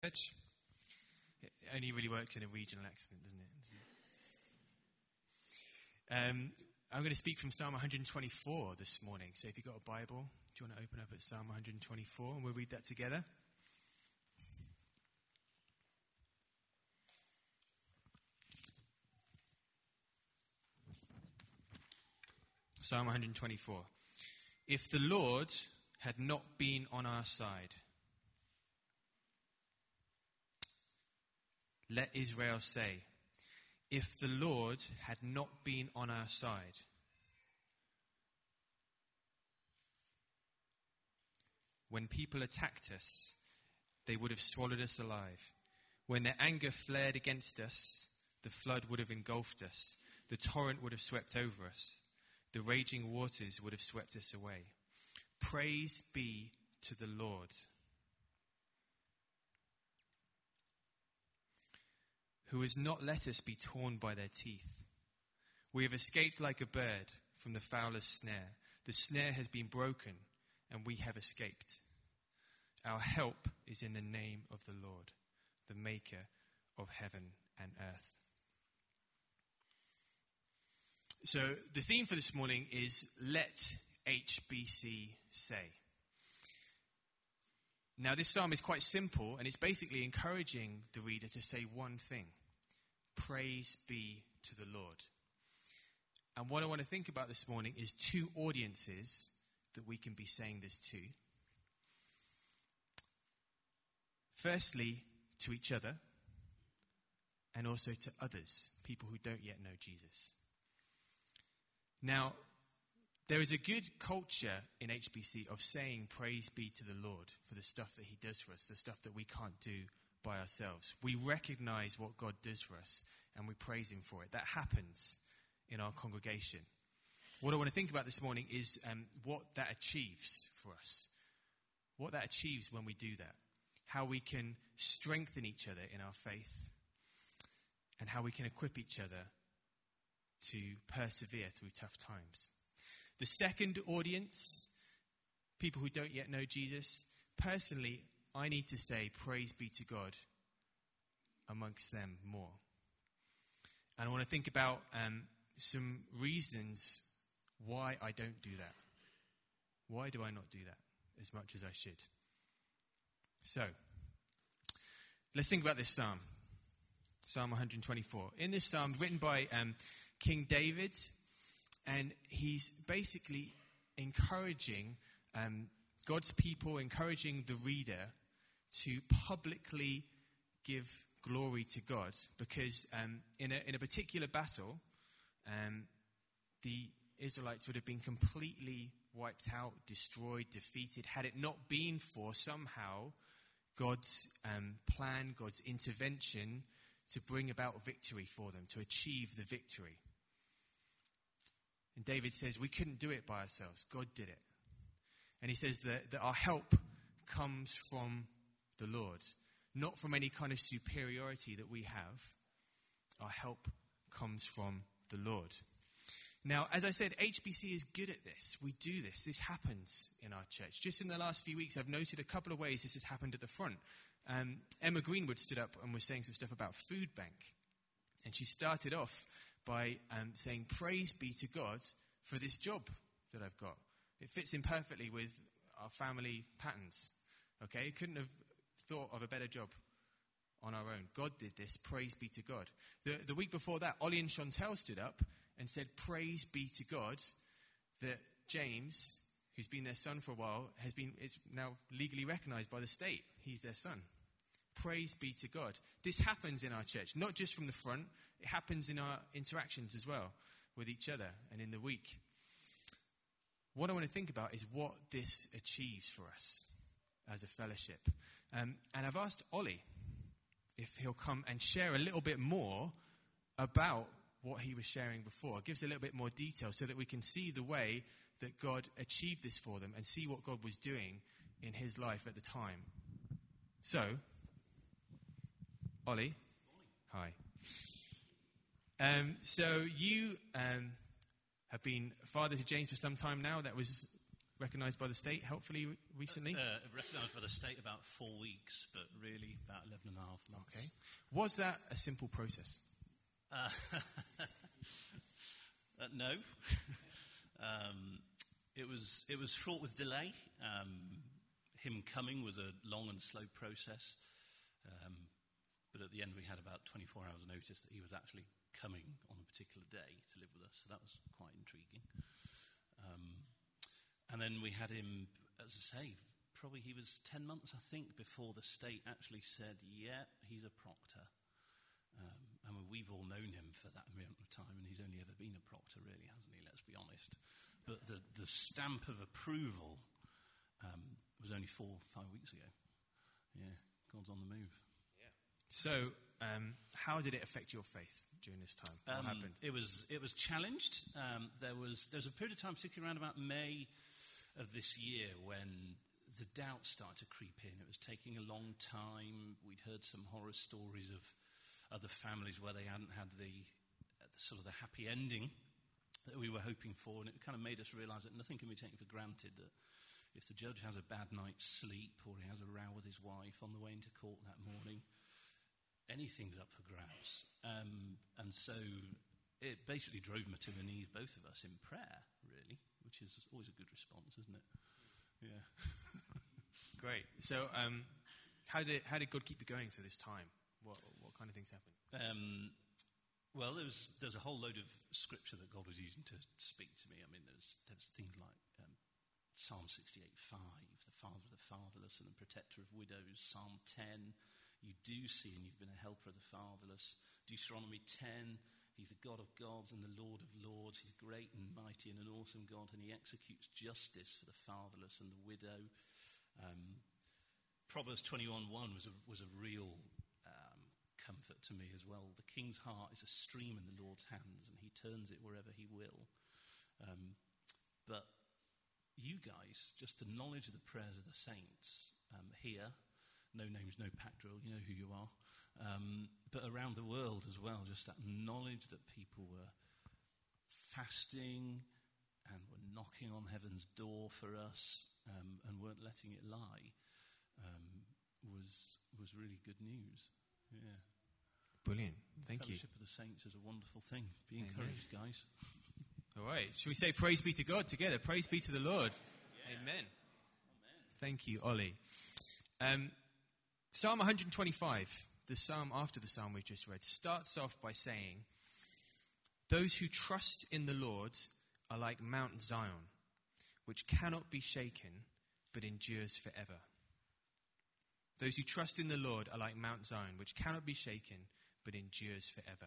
Church. It only really works in a regional accent, doesn't it? I'm going to speak from Psalm 124 this morning. So if you've got a Bible, do you want to open up at Psalm 124 and we'll read that together? Psalm 124. If the Lord had not been on our side, let Israel say, if the Lord had not been on our side. When people attacked us, they would have swallowed us alive. When their anger flared against us, the flood would have engulfed us. The torrent would have swept over us. The raging waters would have swept us away. Praise be to the Lord, who has not let us be torn by their teeth. We have escaped like a bird from the fowler's snare. The snare has been broken, and we have escaped. Our help is in the name of the Lord, the maker of heaven and earth. So the theme for this morning is Let HBC Say. Now this psalm is quite simple, and it's basically encouraging the reader to say one thing. Praise be to the Lord. And what I want to think about this morning is two audiences that we can be saying this to. Firstly, to each other, and also to others, people who don't yet know Jesus. Now, there is a good culture in HBC of saying praise be to the Lord for the stuff that he does for us, the stuff that we can't do by ourselves. We recognize what God does for us and we praise him for it. That happens in our congregation. What I want to think about this morning is what that achieves for us. What that achieves when we do that. How we can strengthen each other in our faith. And how we can equip each other to persevere through tough times. The second audience, people who don't yet know Jesus, personally, I need to say praise be to God amongst them more. And I want to think about some reasons why I don't do that. Why do I not do that as much as I should? So, let's think about this psalm. Psalm 124. In this psalm, written by King David, and he's basically encouraging God's people, encouraging the reader to publicly give glory to God, because in a particular battle, the Israelites would have been completely wiped out, destroyed, defeated, had it not been for somehow God's plan, God's intervention to bring about victory for them, to achieve the victory. And David says we couldn't do it by ourselves. God did it. And he says that our help comes from the Lord, not from any kind of superiority that we have. Our help comes from the Lord. Now, as I said, HBC is good at this. We do this. This happens in our church. Just in the last few weeks, I've noted a couple of ways this has happened at the front. Emma Greenwood stood up and was saying some stuff about Food Bank. And she started off by saying, praise be to God for this job that I've got. It fits in perfectly with our family patterns. Okay, couldn't have thought of a better job on our own. God did this. Praise be to God. The week before that, Ollie and Chantel stood up and said, praise be to God that James, who's been their son for a while, is now legally recognized by the state. He's their son. Praise be to God. This happens in our church, not just from the front. It happens in our interactions as well with each other and in the week. What I want to think about is what this achieves for us as a fellowship. And I've asked Ollie if he'll come and share a little bit more about what he was sharing before. Give us a little bit more detail so that we can see the way that God achieved this for them and see what God was doing in his life at the time. So, Ollie, hi. So you have been father to James for some time now. That was recognised by the state, helpfully, recently? Recognised by the state about 4 weeks, but really about 11 and a half months. Okay. Was that a simple process? No. It was fraught with delay. Him coming was a long and slow process. But at the end we had about 24 hours notice that he was actually coming on a particular day to live with us. So that was quite intriguing. And then we had him, as I say, probably he was 10 months, I think, before the state actually said, yeah, he's a proctor. And we've all known him for that amount of time, and he's only ever been a proctor, really, hasn't he? Let's be honest. But the stamp of approval was only 4 or 5 weeks ago. Yeah, God's on the move. Yeah. So, how did it affect your faith during this time? What happened? It was challenged. There was a period of time, particularly around about May of this year, when the doubt started to creep in. It was taking a long time. We'd heard some horror stories of other families where they hadn't had the sort of the happy ending that we were hoping for, and it kind of made us realise that nothing can be taken for granted, that if the judge has a bad night's sleep or he has a row with his wife on the way into court that morning, anything's up for grabs. And so it basically drove me to the knees, both of us, in prayer, really, which is always a good response, isn't it? Yeah. Great. So how did God keep you going through this time? What kind of things happened? Well, there's a whole load of scripture that God was using to speak to me. I mean, there's things like Psalm 68:5, the father of the fatherless and the protector of widows. Psalm 10, you do see and you've been a helper of the fatherless. Deuteronomy 10, he's the God of gods and the Lord of lords. He's great and mighty and an awesome God, and he executes justice for the fatherless and the widow. Proverbs 21:1 was a real comfort to me as well. The king's heart is a stream in the Lord's hands, and he turns it wherever he will. But you guys, just the knowledge of the prayers of the saints here, no names, no pack drill, you know who you are, but around the world as well, just that knowledge that people were fasting and were knocking on heaven's door for us and weren't letting it lie was really good news. Yeah. Brilliant. Thank you. Fellowship of the saints is a wonderful thing. Be encouraged, guys. All right. Shall we say praise be to God together? Praise be to the Lord. Yeah. Amen. Thank you, Ollie. Psalm 125, the psalm after the psalm we just read, starts off by saying, "Those who trust in the Lord are like Mount Zion, which cannot be shaken, but endures forever." Those who trust in the Lord are like Mount Zion, which cannot be shaken, but endures forever.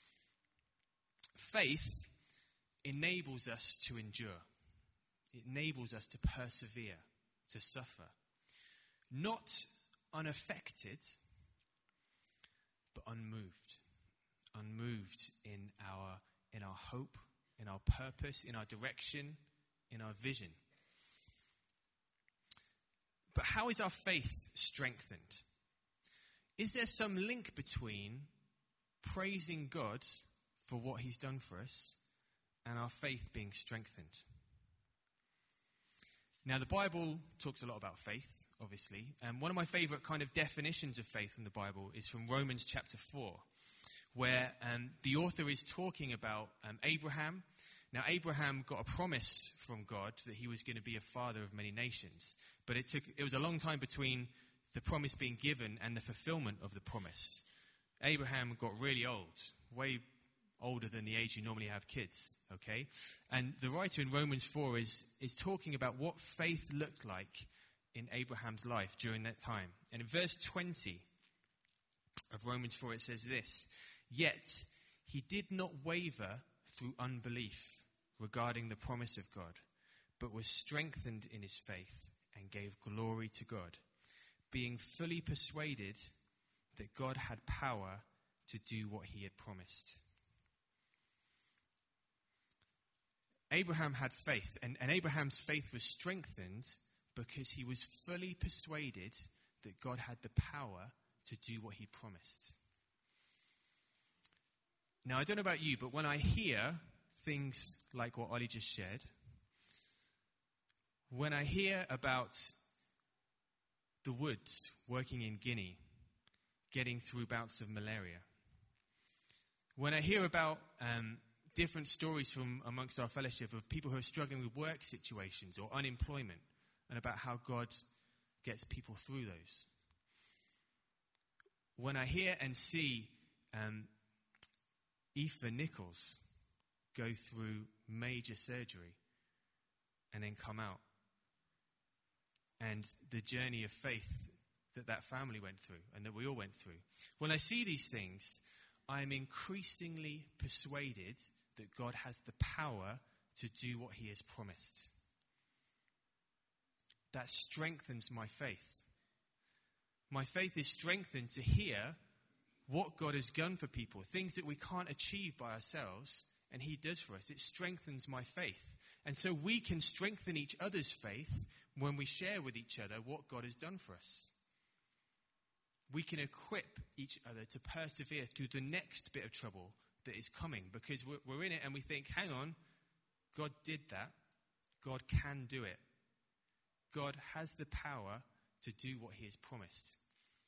Faith enables us to endure. It enables us to persevere, to suffer. Not unaffected, but unmoved. Unmoved in our hope, in our purpose, in our direction, in our vision. But how is our faith strengthened? Is there some link between praising God for what he's done for us and our faith being strengthened? Now, the Bible talks a lot about faith, obviously. And one of my favorite kind of definitions of faith in the Bible is from Romans chapter 4, where the author is talking about Abraham. Now, Abraham got a promise from God that he was going to be a father of many nations. But it was a long time between the promise being given and the fulfillment of the promise. Abraham got really old, way older than the age you normally have kids, okay? And the writer in Romans 4 is talking about what faith looked like in Abraham's life during that time. And in verse 20 of Romans 4, it says this: "Yet he did not waver through unbelief regarding the promise of God, but was strengthened in his faith and gave glory to God, being fully persuaded that God had power to do what he had promised." Abraham had faith, and Abraham's faith was strengthened because he was fully persuaded that God had the power to do what he promised. Now, I don't know about you, but when I hear things like what Ollie just shared, When I hear about the Woods working in Guinea, getting through bouts of malaria, when I hear about different stories from amongst our fellowship of people who are struggling with work situations or unemployment, and about how God gets people through those. When I hear and see Aoife Nichols go through major surgery and then come out, and the journey of faith that family went through and that we all went through, when I see these things, I'm increasingly persuaded that God has the power to do what he has promised. That strengthens my faith. My faith is strengthened to hear what God has done for people, things that we can't achieve by ourselves, and he does for us. It strengthens my faith. And so we can strengthen each other's faith when we share with each other what God has done for us. We can equip each other to persevere through the next bit of trouble that is coming, because we're in it and we think, hang on, God did that. God can do it. God has the power to do what he has promised.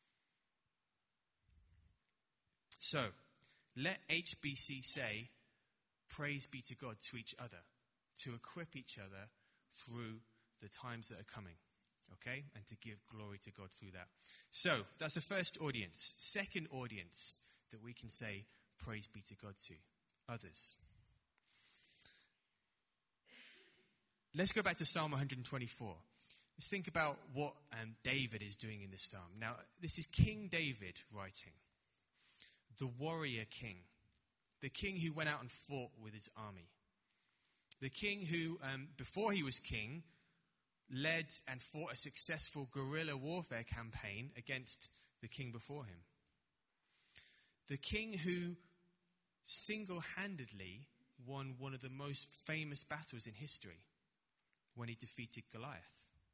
So, let HBC say, praise be to God to each other, to equip each other through the times that are coming, okay? And to give glory to God through that. So, that's the first audience. Second audience that we can say, praise be to God to, others. Let's go back to Psalm 124. Let's think about what David is doing in this psalm. Now, this is King David writing. The warrior king. The king who went out and fought with his army. The king who, before he was king, led and fought a successful guerrilla warfare campaign against the king before him. The king who single-handedly won one of the most famous battles in history when he defeated Goliath.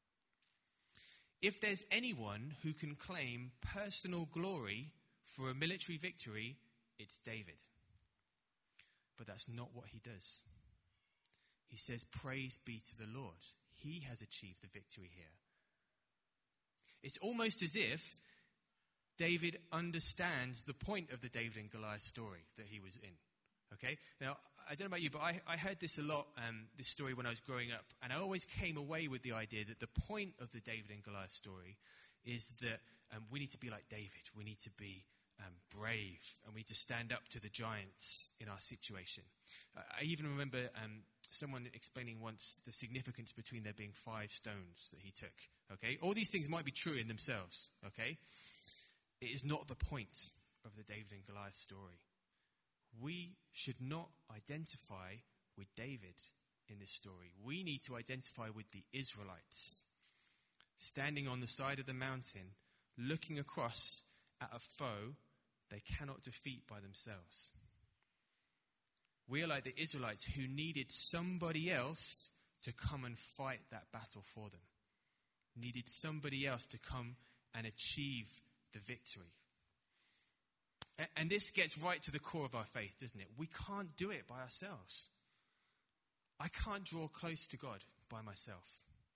If there's anyone who can claim personal glory for a military victory, it's David. But that's not what he does. He says, praise be to the Lord. He has achieved the victory here. It's almost as if David understands the point of the David and Goliath story that he was in. Okay? Now, I don't know about you, but I heard this a lot, this story when I was growing up, and I always came away with the idea that the point of the David and Goliath story is that we need to be like David. We need to be brave, and we need to stand up to the giants in our situation. I even remember someone explaining once the significance between there being 5 stones that he took. Okay? All these things might be true in themselves. Okay? It is not the point of the David and Goliath story. We should not identify with David in this story. We need to identify with the Israelites, standing on the side of the mountain, looking across at a foe they cannot defeat by themselves. We are like the Israelites who needed somebody else to come and fight that battle for them. Needed somebody else to come and achieve the victory. And this gets right to the core of our faith, doesn't it? We can't do it by ourselves. I can't draw close to God by myself.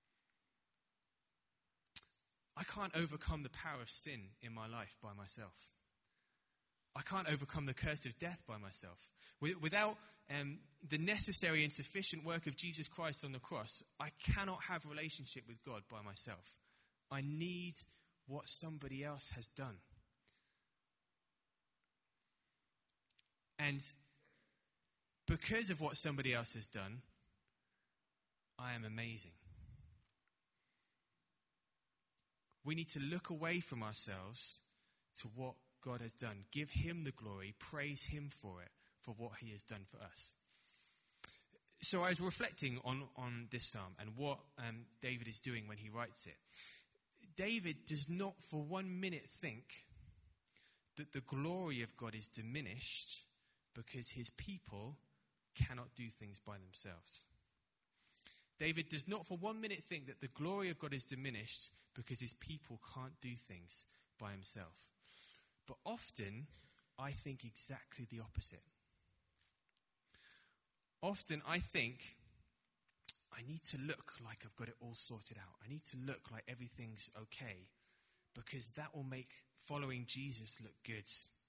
I can't overcome the power of sin in my life by myself. I can't overcome the curse of death by myself. Without the necessary and sufficient work of Jesus Christ on the cross, I cannot have a relationship with God by myself. I need what somebody else has done. And because of what somebody else has done, I am amazing. We need to look away from ourselves to what God has done. Give him the glory. Praise him for it, for what he has done for us. So I was reflecting on this psalm and what David is doing when he writes it. David does not for 1 minute think that the glory of God is diminished because his people cannot do things by themselves. David does not for 1 minute think that the glory of God is diminished because his people can't do things by himself. But often, I think exactly the opposite. Often, I think I need to look like I've got it all sorted out. I need to look like everything's okay, because that will make following Jesus look good.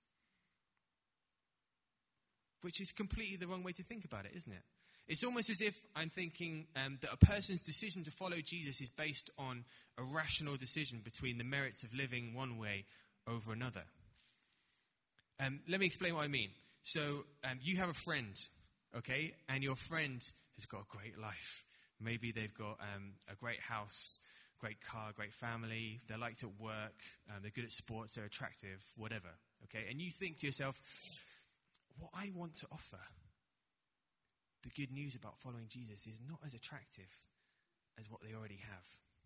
Which is completely the wrong way to think about it, isn't it? It's almost as if I'm thinking that a person's decision to follow Jesus is based on a rational decision between the merits of living one way over another. Let me explain what I mean. So you have a friend, okay, and your friend has got a great life. Maybe they've got a great house, great car, great family. They're liked at work. They're good at sports. They're attractive, whatever. Okay, and you think to yourself, what I want to offer, the good news about following Jesus, is not as attractive as what they already have.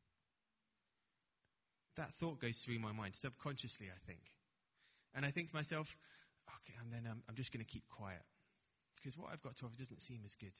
That thought goes through my mind subconsciously, I think. And I think to myself, okay, and then I'm just going to keep quiet, because what I've got to offer doesn't seem as good.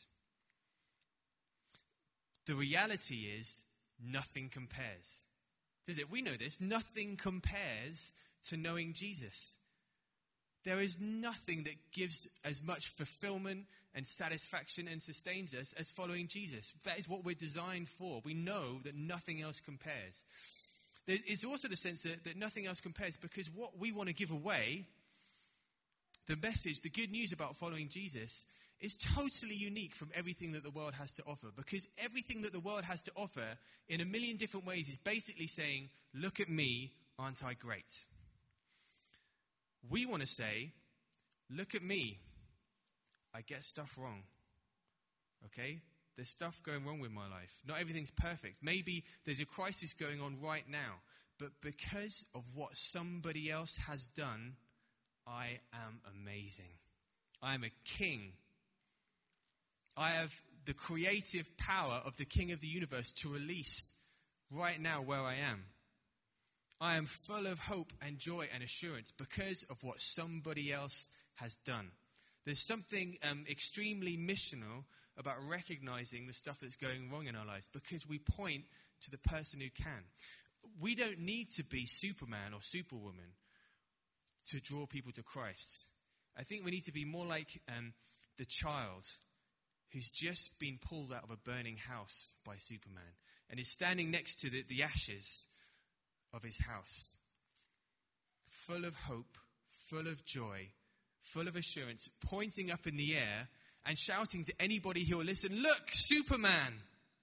The reality is, nothing compares. Does it? We know this. Nothing compares to knowing Jesus. There is nothing that gives as much fulfillment and satisfaction and sustains us as following Jesus. That is what we're designed for. We know that nothing else compares. There is also the sense that nothing else compares, because what we want to give away, the message, the good news about following Jesus, is totally unique from everything that the world has to offer. Because everything that the world has to offer in a million different ways is basically saying, look at me, aren't I great? We want to say, look at me, I get stuff wrong. Okay? There's stuff going wrong with my life. Not everything's perfect. Maybe there's a crisis going on right now. But because of what somebody else has done, I am amazing. I am a king. I have the creative power of the King of the universe to release right now where I am. I am full of hope and joy and assurance because of what somebody else has done. There's something extremely missional about recognizing the stuff that's going wrong in our lives, because we point to the person who can. We don't need to be Superman or Superwoman to draw people to Christ. I think we need to be more like the child who's just been pulled out of a burning house by Superman and is standing next to the ashes of his house, full of hope, full of joy, full of assurance, pointing up in the air and shouting to anybody who will listen, look, Superman!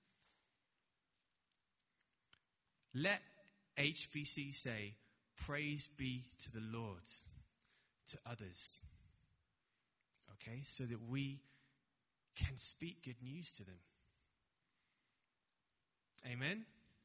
Let HBC say, praise be to the Lord, to others. Okay, so that we can speak good news to them. Amen?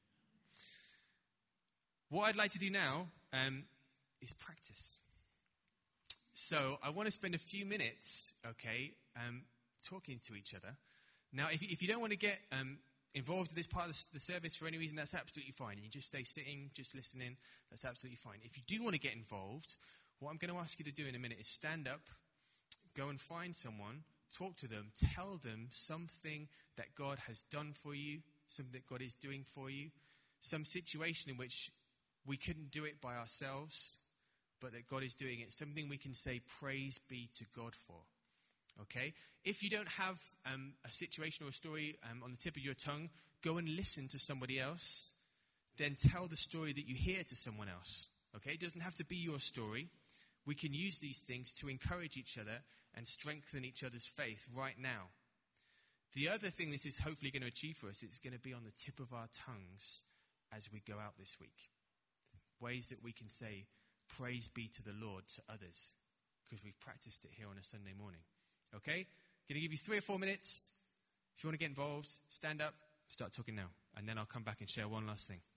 What I'd like to do now is practice. So I want to spend a few minutes, okay, talking to each other. Now, if you don't want to get involved in this part of the service for any reason, that's absolutely fine. You just stay sitting, just listening. That's absolutely fine. If you do want to get involved, what I'm going to ask you to do in a minute is stand up, go and find someone, talk to them, tell them something that God has done for you, something that God is doing for you, some situation in which we couldn't do it by ourselves, but that God is doing it. Something we can say praise be to God for. Okay? If you don't have a situation or a story on the tip of your tongue, go and listen to somebody else. Then tell the story that you hear to someone else. Okay? It doesn't have to be your story. We can use these things to encourage each other and strengthen each other's faith right now. The other thing this is hopefully going to achieve for us, it's going to be on the tip of our tongues as we go out this week. Ways that we can say, praise be to the Lord to others, because we've practiced it here on a Sunday morning. Okay? Going to give you 3 or 4 minutes. If you want to get involved, stand up, start talking now. And then I'll come back and share one last thing.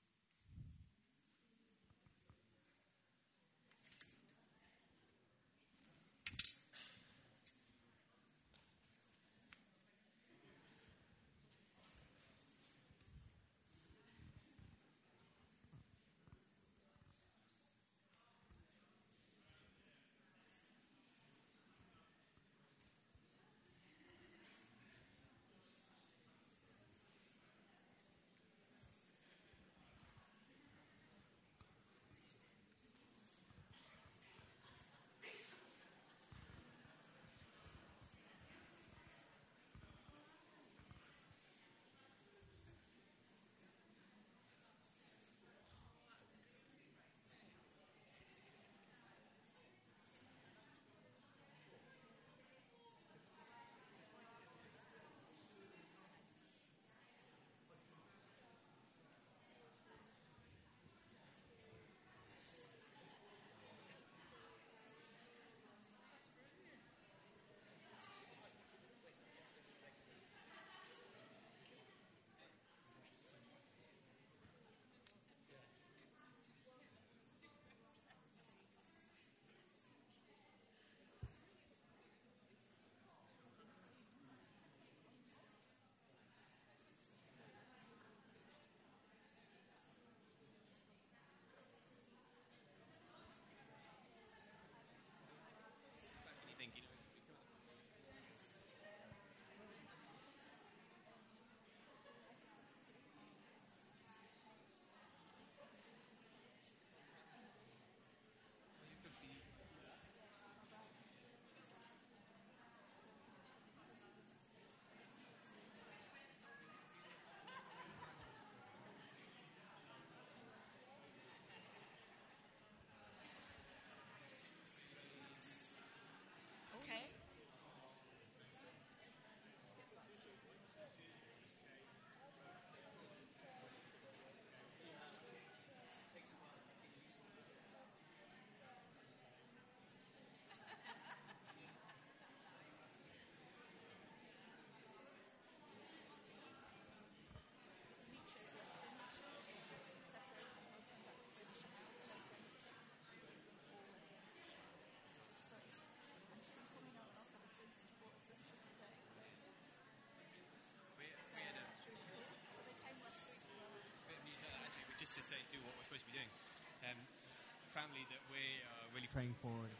Lord.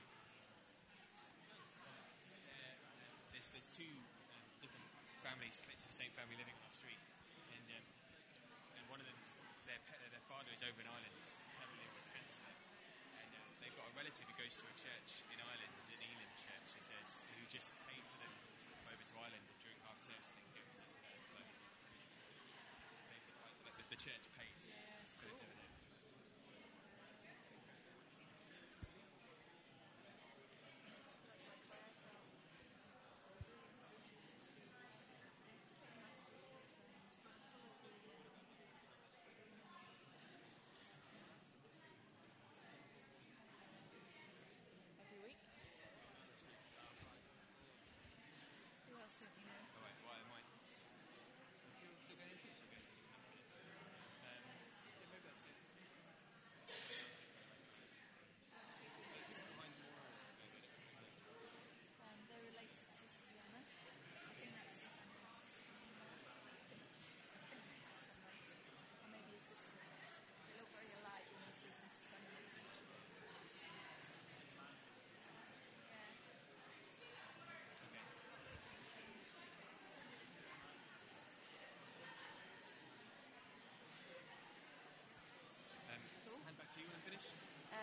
There's two different families connected to the same family living on our street, and one of them, their father is over in Ireland, terminally with cancer, and they've got a relative who goes to a church in Ireland, an Elim church, he says, who just paid for them to come over to Ireland during half terms and then go to the church paid for the dividend. Every week? Who else don't you know? Oh, wait, well, I might. You're still going in? Still going in? Yeah, maybe that's it. They're related to Susanna. I think that's Susanna. Or maybe a sister. They look very alike when you see them standing next to each other. Cool. Hand back to you when I'm finished.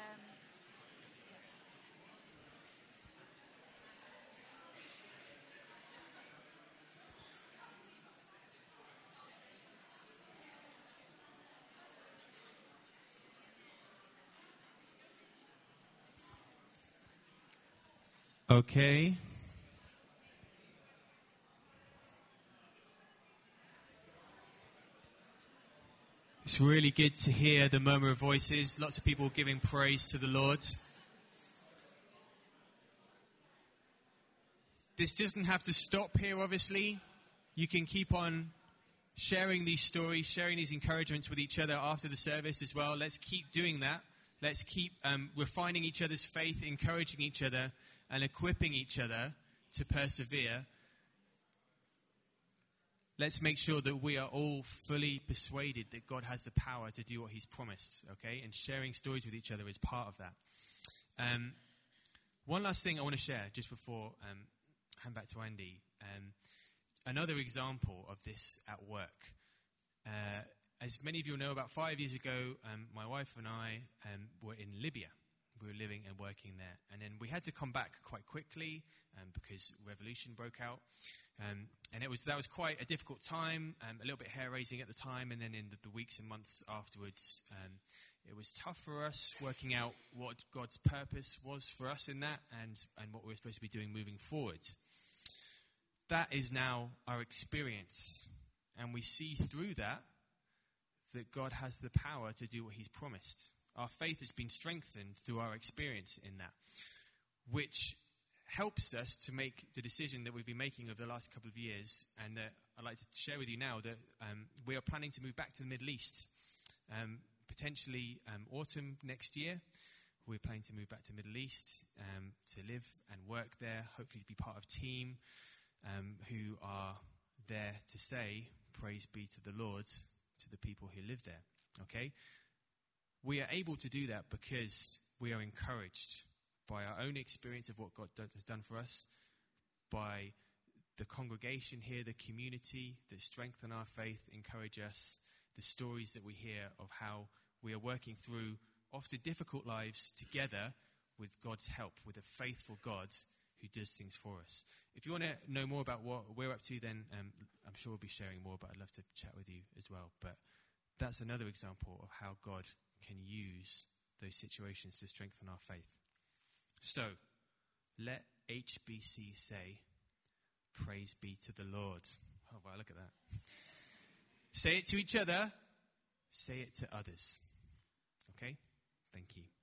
Okay. It's really good to hear the murmur of voices, lots of people giving praise to the Lord. This doesn't have to stop here, obviously. You can keep on sharing these stories, sharing these encouragements with each other after the service as well. Let's keep doing that. Let's keep refining each other's faith, encouraging each other, and equipping each other to persevere. Let's make sure that we are all fully persuaded that God has the power to do what he's promised, okay? And sharing stories with each other is part of that. One last thing I want to share just before hand back to Andy. Another example of this at work. As many of you know, about 5 years ago, my wife and I were in Libya. We were living and working there. And then we had to come back quite quickly because revolution broke out. And that was quite a difficult time, a little bit hair-raising at the time. And then in the weeks and months afterwards, it was tough for us working out what God's purpose was for us in that and what we were supposed to be doing moving forward. That is now our experience. And we see through that God has the power to do what he's promised. Our faith has been strengthened through our experience in that, which helps us to make the decision that we've been making over the last couple of years, and that I'd like to share with you now that we are planning to move back to the Middle East, potentially autumn next year. We're planning to move back to the Middle East to live and work there, hopefully to be part of a team who are there to say, praise be to the Lord, to the people who live there, okay? We are able to do that because we are encouraged by our own experience of what God has done for us, by the congregation here, the community that strengthen our faith, encourage us, the stories that we hear of how we are working through often difficult lives together with God's help, with a faithful God who does things for us. If you want to know more about what we're up to, then I'm sure we'll be sharing more, but I'd love to chat with you as well. But that's another example of how God can use those situations to strengthen our faith. So, let HBC say, praise be to the Lord. Oh, wow, look at that. Say it to each other. Say it to others. Okay? Thank you.